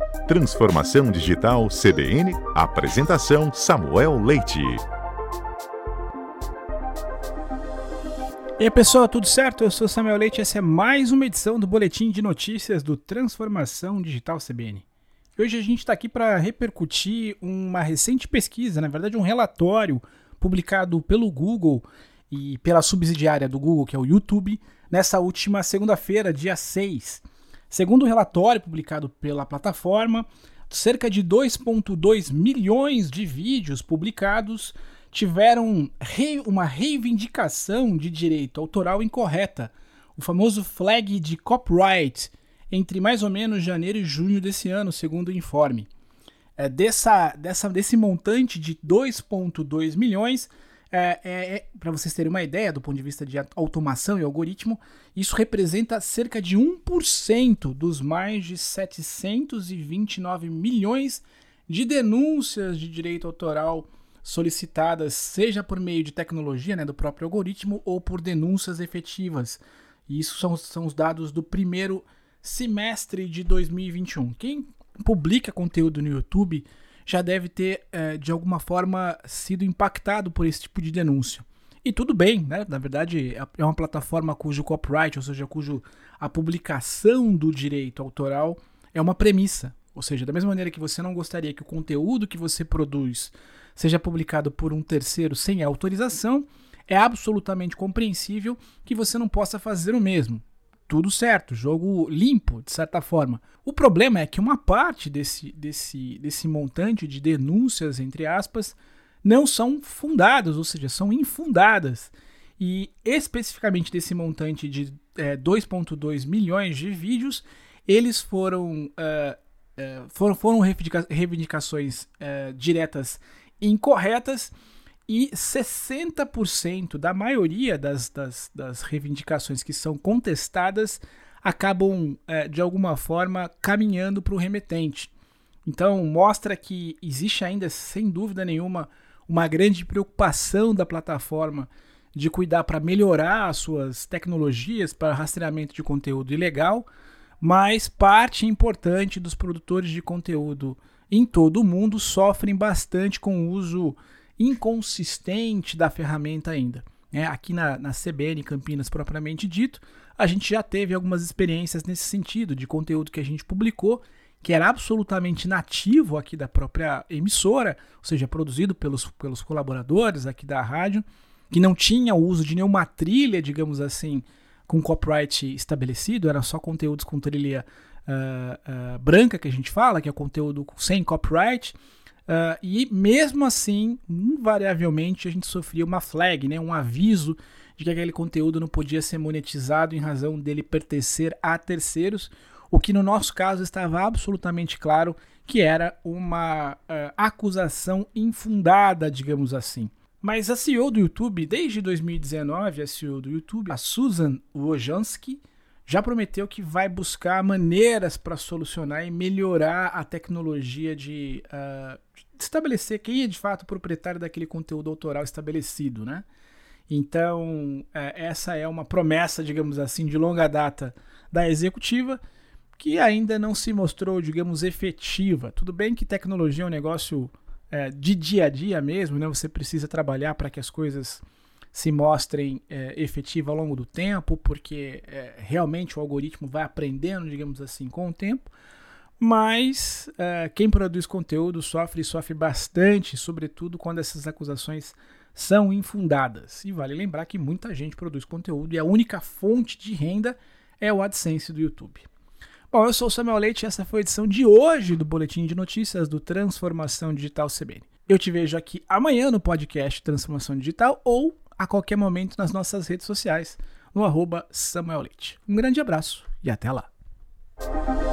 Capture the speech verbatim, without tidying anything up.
Transformação Digital C B N, apresentação Samuel Leite. E aí pessoal, tudo certo? Eu sou Samuel Leite e essa é mais uma edição do Boletim de Notícias do Transformação Digital C B N. E hoje a gente está aqui para repercutir uma recente pesquisa, na verdade um relatório publicado pelo Google e pela subsidiária do Google, que é o YouTube, nessa última segunda-feira, dia seis. Segundo o relatório publicado pela plataforma, cerca de dois vírgula dois milhões de vídeos publicados tiveram re- uma reivindicação de direito autoral incorreta, o famoso flag de copyright, entre mais ou menos janeiro e junho desse ano, segundo o informe. É, dessa, dessa, desse montante de dois vírgula dois milhões, é, é, é, para vocês terem uma ideia do ponto de vista de automação e algoritmo, isso representa cerca de um por cento dos mais de setecentos e vinte e nove milhões de denúncias de direito autoral solicitadas, seja por meio de tecnologia, né, do próprio algoritmo, ou por denúncias efetivas. E isso são, são os dados do primeiro semestre de dois mil e vinte e um. Quem publica conteúdo no YouTube já deve ter, eh, de alguma forma, sido impactado por esse tipo de denúncia. E tudo bem, né? Na verdade, é uma plataforma cujo copyright, ou seja, cujo a publicação do direito autoral é uma premissa. Ou seja, da mesma maneira que você não gostaria que o conteúdo que você produz seja publicado por um terceiro sem autorização, é absolutamente compreensível que você não possa fazer o mesmo. Tudo certo, jogo limpo, de certa forma. O problema é que uma parte desse, desse, desse montante de denúncias, entre aspas, não são fundadas, ou seja, são infundadas. E especificamente desse montante de é, dois vírgula dois milhões de vídeos, eles foram, uh, uh, foram, foram reivindica- reivindicações uh, diretas incorretas, e sessenta por cento da maioria das, das, das reivindicações que são contestadas acabam, é, de alguma forma, caminhando para o remetente. Então, mostra que existe ainda, sem dúvida nenhuma, uma grande preocupação da plataforma de cuidar para melhorar as suas tecnologias para rastreamento de conteúdo ilegal, mas parte importante dos produtores de conteúdo em todo o mundo sofrem bastante com o uso inconsistente da ferramenta ainda. É, aqui na, na C B N Campinas, propriamente dito, a gente já teve algumas experiências nesse sentido, de conteúdo que a gente publicou, que era absolutamente nativo aqui da própria emissora, ou seja, produzido pelos, pelos colaboradores aqui da rádio, que não tinha o uso de nenhuma trilha, digamos assim, com copyright estabelecido, era só conteúdos com trilha uh, uh, branca, que a gente fala, que é conteúdo sem copyright. Uh, e mesmo assim, invariavelmente, a gente sofria uma flag, né, um aviso de que aquele conteúdo não podia ser monetizado em razão dele pertencer a terceiros, o que no nosso caso estava absolutamente claro que era uma uh, acusação infundada, digamos assim. Mas a C E O do YouTube, desde dois mil e dezenove, a C E O do YouTube, a Susan Wojcicki, já prometeu que vai buscar maneiras para solucionar e melhorar a tecnologia de, uh, de estabelecer quem é de fato o proprietário daquele conteúdo autoral estabelecido, né? Então, uh, essa é uma promessa, digamos assim, de longa data da executiva, que ainda não se mostrou, digamos, efetiva. Tudo bem que tecnologia é um negócio uh, de dia a dia mesmo, né? Você precisa trabalhar para que as coisas se mostrem é, efetivas ao longo do tempo, porque é, realmente o algoritmo vai aprendendo, digamos assim, com o tempo, mas é, quem produz conteúdo sofre e sofre bastante, sobretudo quando essas acusações são infundadas. E vale lembrar que muita gente produz conteúdo e a única fonte de renda é o AdSense do YouTube. Bom, eu sou o Samuel Leite e essa foi a edição de hoje do Boletim de Notícias do Transformação Digital C B N. Eu te vejo aqui amanhã no podcast Transformação Digital ou a qualquer momento nas nossas redes sociais, no arroba Samuel Leite. Um grande abraço e até lá!